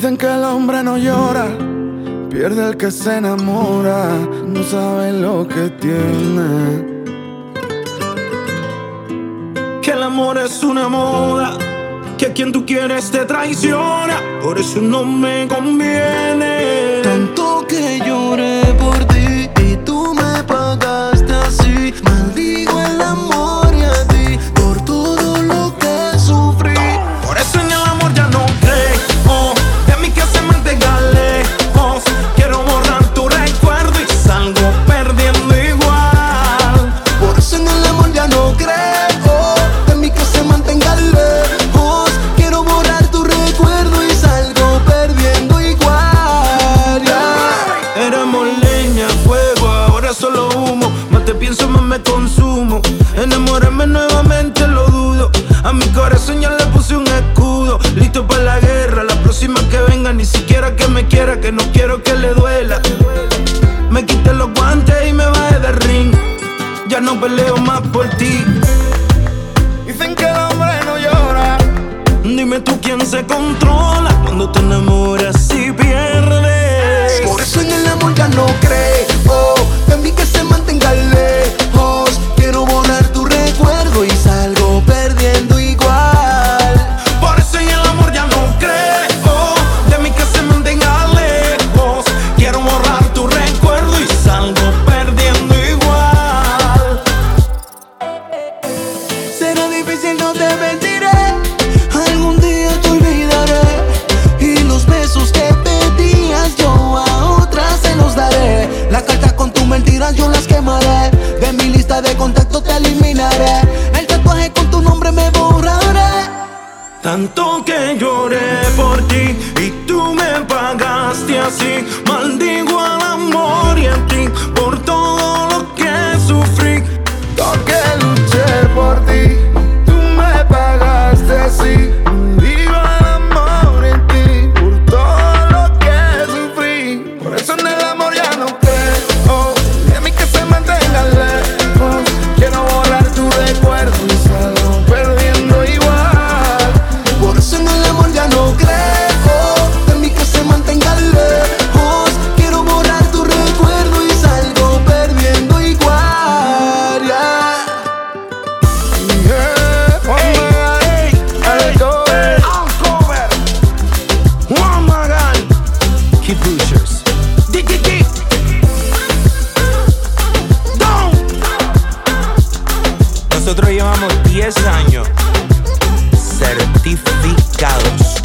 Dicen que el hombre no llora, pierde el que se enamora, no sabe lo que tiene. Que el amor es una moda, que a quien tú quieres te traiciona, por eso no me conviene. Tanto que lloré por ti y tú me pagaste así. Maldigo el amor y a ti por todo lo que sufrí. Por eso en el amor ya no creo, de mí que se mantenga lejos. Quiero borrar tu recuerdo y salgo perdiendo igual. Por eso en el amor ya no creo, de mí que se mantenga lejos. Quiero borrar tu recuerdo y salgo perdiendo igual, yeah. Éramos leña, fuego, ahora solo humo. Más te pienso, más me consumo. Enamorarme nuevamente lo dudo. A mi corazón ya le puse un escudo. Listo para la guerra, la próxima que venga. Ni siquiera que me quiera, que no quiero que le duela. Me quité los guantes y me bajé del ring. Ya no peleo más por ti. Dicen que el hombre no llora. Dime tú quién se controla cuando te enamoras y pierdes. Por eso en el amor ya no creo, de mí que se mantenga lejos. Quiero borrar tu recuerdo y salgo perdiendo igual. Por eso en el amor ya no creo, de mí que se mantenga lejos. Quiero borrar tu recuerdo y salgo perdiendo igual. Será difícil, no te mentiré. Algún día te olvidaré. Y los besos que pedías yo a otras se los daré. Las cartas con tus mentiras yo las quemaré. De mi lista de contactos te eliminaré. El tatuaje con tu nombre me borraré. Tanto que lloré por ti y tú me pagaste así. Maldigo al amor y a ti por todo lo que sufrí. Porque luché por ti, tú me pagaste así. Digo el amor en ti, por todo lo que sufrí. Por eso en el amor ya no creo, de mí que se mantenga lejos. Quiero borrar tu recuerdo y salgo perdiendo igual. Por eso en el amor ya no creo, de mí que se mantenga lejos. Quiero borrar tu recuerdo y salgo perdiendo igual, yeah. Yeah, Uncover, Juan Magán, Kid Pushers, DDD, Down. Nosotros llevamos 10 años certificados.